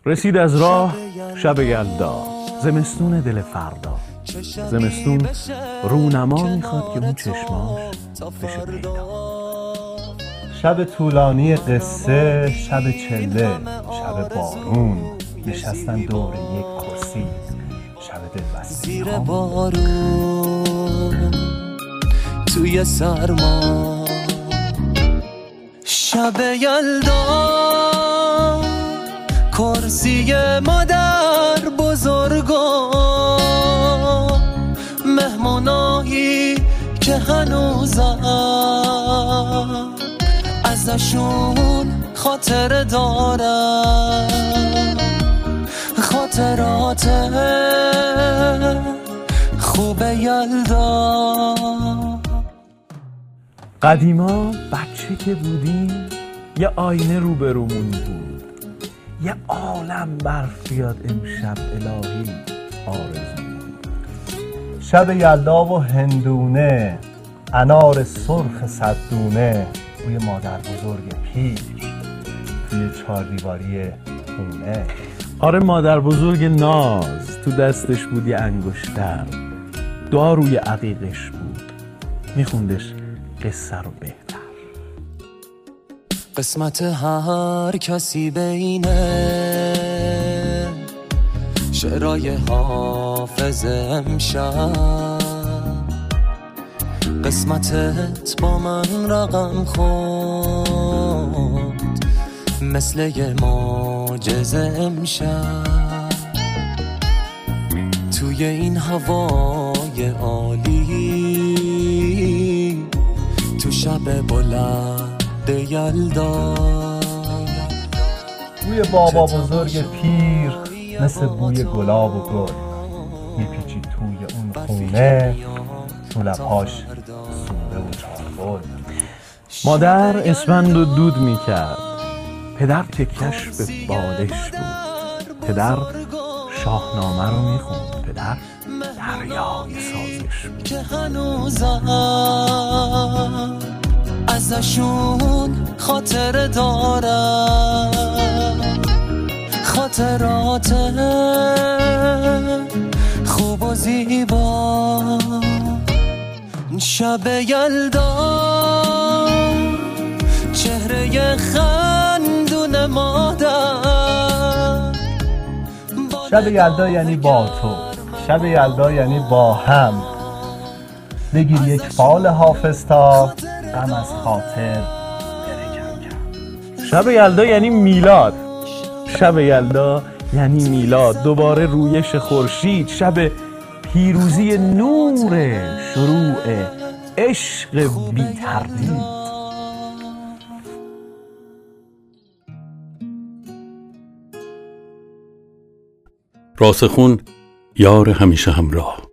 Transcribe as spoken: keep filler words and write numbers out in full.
رسید از راه شب یلدا، زمستون دل فردا. زمستون رونما میخواد که اون چشماش بشه پیدا. شب طولانی قصه، شب چله، شب بارون، نشستن دور یک کرسی، شب دلبسته زیر بارون توی سرما. شب یلدا کرسی مادر بزرگا، مهمونایی که هنوزم ازشون خاطره دارم، خاطرات خوب یلدا. قدیما بچه که بودیم یه آینه روبرومون بود، یه عالم برف بیاد امشب الهی آرزومون. شب یلدا و هندونه، انار سرخ صددونه، روی مادر بزرگ پیر توی چهار دیواری خونه. آره مادر بزرگ ناز تو دستش بود یه انگشتر، دعا روی عقیقش بود، میخوندش قصه رو بهتر. قسمت هر کسی بینه شعرهای حافظ امشب، قسمتت با من رقم خورد مثل یه معجزه امشب. توی این هوای عالی، تو شب بلند یلدا، روی بابا بزرگ پیر مثل بوی گلاب و گل میپیچید توی اون خونه، تو لبهاش سوره و چارگل. مادر اسفند و دود میکرد، پدر تکش به بالش بود، پدر شاهنامه رو میخوند، پدر دریای سازش بود. که هنوزم ازشون خاطره دارم، خاطرات خوب و زیبا. شب یلدا چهره خندون مادر. شب یلدا یعنی با تو، شب یلدا یعنی با هم. بگیر یک فال حافظ تا غم از خاطر بره کم کم. شب یلدا یعنی میلاد، شب یلدا یعنی میلاد، دوباره رویش خورشید، شب پیروزی نور شروع عشق بی تردید. راسخون، یار همیشه همراه.